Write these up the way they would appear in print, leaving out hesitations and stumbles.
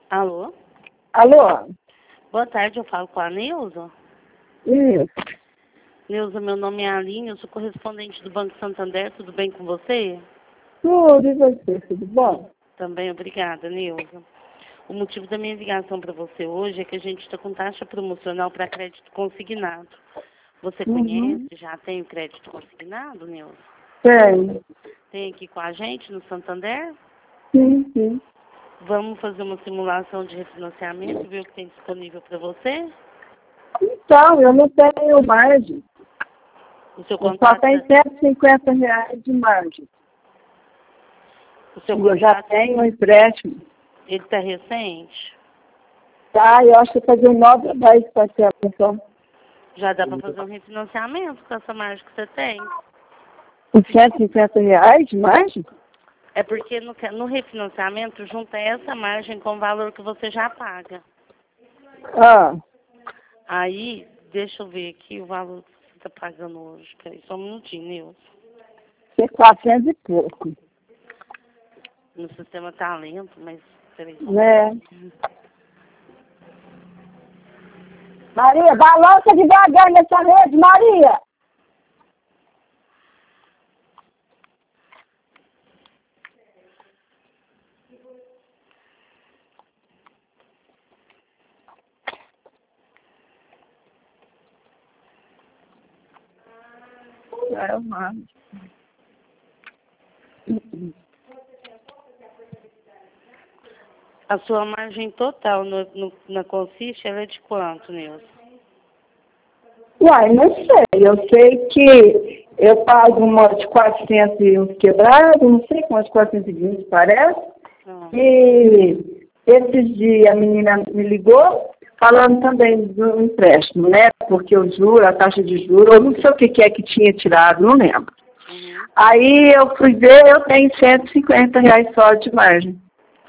Alô? Alô? Boa tarde, eu falo com a Neuza. Isso. Neuza, meu nome é Aline, eu sou correspondente do Banco Santander, tudo bem com você? Tudo, e você, tudo bom? Também, obrigada, Neuza. O motivo da minha ligação para você hoje é que a gente está com taxa promocional para crédito consignado. Você conhece, já tem o crédito consignado, Neuza? Tem. Tem aqui com a gente no Santander? Sim, sim. Vamos fazer uma simulação de refinanciamento, ver o que tem disponível para você? Então, eu não tenho margem. O seu Eu só contrato, tenho R$ 150 de margem. o seu E eu já contrato, tenho um empréstimo. ele está recente? Tá, eu acho que fazer 9 10 para ser a pessoa. Já dá para fazer um refinanciamento com essa margem que você tem. Com R$ 150 de margem? É porque no refinanciamento junta essa margem com o valor que você já paga. Ah, Aí, deixa eu ver aqui o valor que você está pagando hoje. Peraí, só um minutinho, Nilson. é 400 e pouco. Meu sistema tá lento, mas peraí só um Né? minutinho. Maria, balança devagar nessa rede, Maria! É o margem. A sua margem total na Consiste, ela é de quanto, Nilson? Uai, não sei. Eu sei que eu pago uma de 400 e uns quebrados, não sei quantos, 420 parece. Ah. E esses dias a menina me ligou falando também do empréstimo, né? Porque o juro, a taxa de juros, eu não sei o que é que tinha tirado, não lembro. Uhum. Aí eu fui ver, eu tenho R$ 150 só de margem.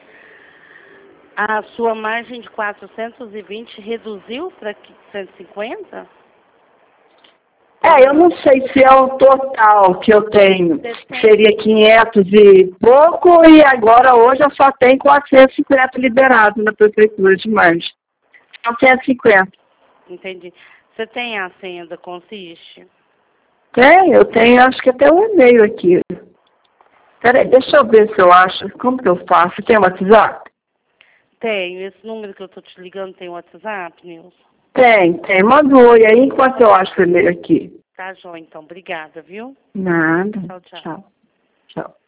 A sua margem de 420 reduziu para 150? Eu não sei se é o total que eu tenho. Seria 500 e pouco e agora hoje eu só tenho 450 liberado na prefeitura de margem. 450. Entendi. Você tem a senha da Consiste? Tem, eu tenho acho que até um e-mail aqui. Peraí, deixa eu ver se eu acho. Como que eu faço? Tem WhatsApp? Tenho. Esse número que eu tô te ligando tem WhatsApp, Nilson? Tem. Manda um oi aí enquanto eu acho o e-mail aqui. Tá, Jó, então. Obrigada, viu? Nada. Tchau, tchau. Tchau. Tchau.